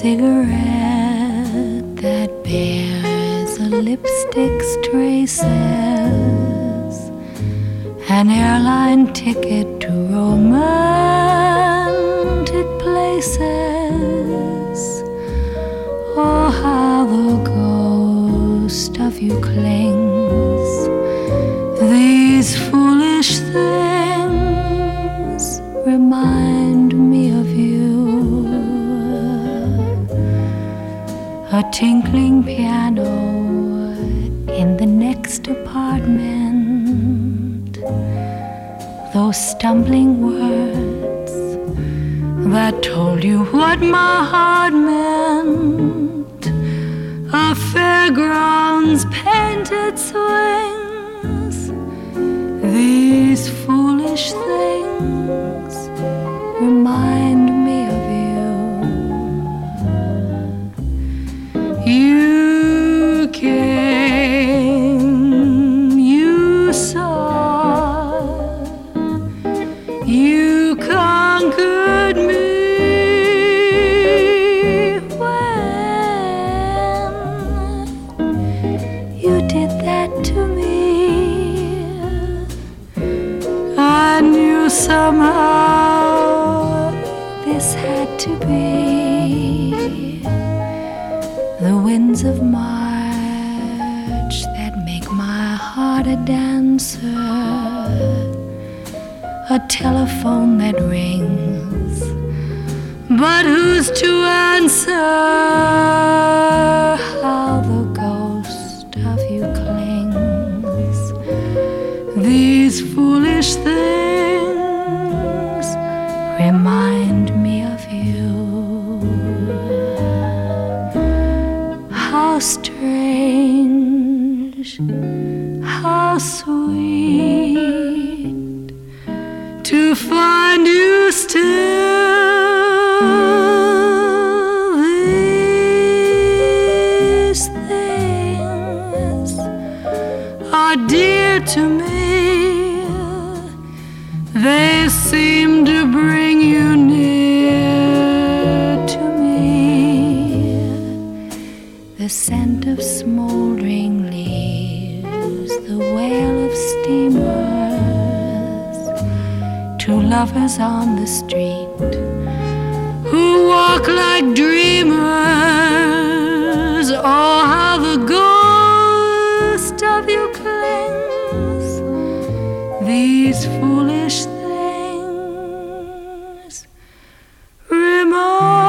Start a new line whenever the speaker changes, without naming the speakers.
cigarette that bears a lipstick's traces, an airline ticket to romantic places. Oh, how the ghost of you clings. These foolish things remind me of you. A tinkling piano in the next apartment, those stumbling words that told you what my heart meant, a fairground's painted swings. These foolish things remind me of you. You came, you saw, you conquered me when you did that to me. I knew somehow this had to be. The winds of March that make my heart a dancer, a telephone that rings, but who's to answer? How the ghost of you clings. These foolish things remind me of you. How strange, how sweet to find you still. These things are dear to me. They seem to bring you near to me. The scent of smoldering leaves, the wail of steamers, two lovers on the street who walk like dreamers. Oh, how the ghost of you clings. These foolish things remind